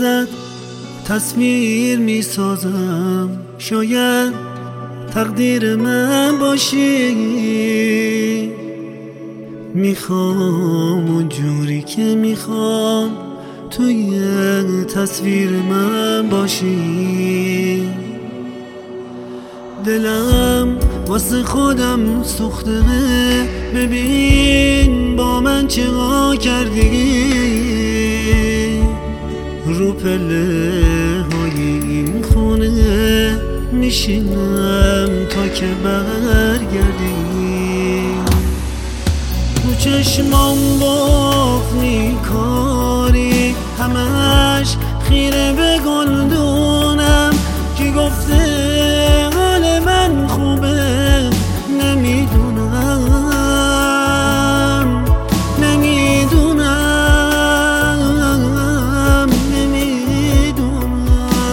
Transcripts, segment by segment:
ازت تصویر می سازم، شاید تقدیر من باشی. میخوام اونجوری که میخوام توی تصویر من باشی. دلم واسه خودم سوخته، ببین با من چقا کردی. رو پله های این خونه میشینم تا که برگردی. رو چشمام باف میکاری، همش خیره به گلدونم که گفته حال من خوبه. نمیدونم نمیدونم نمیدونم.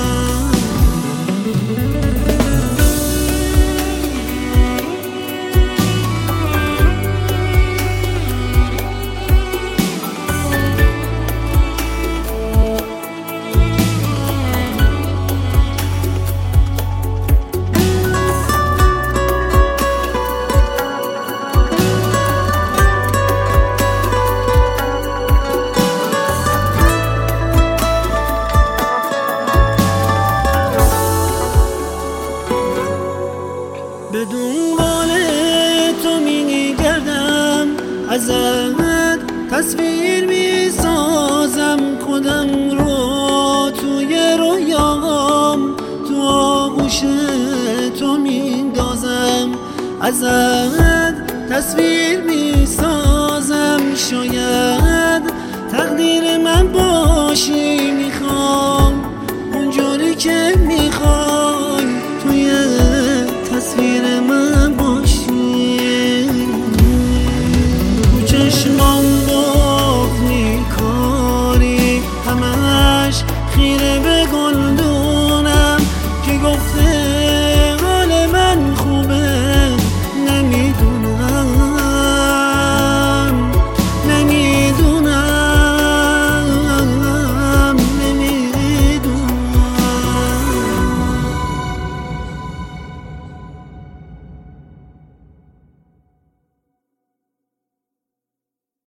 به دنبال تو میگردم، ازت تصویر میسازم، خودم رو توی رویام تو آغوش تو میندازم. ازت تصویر میسازم، شاید تقدیر من باشی.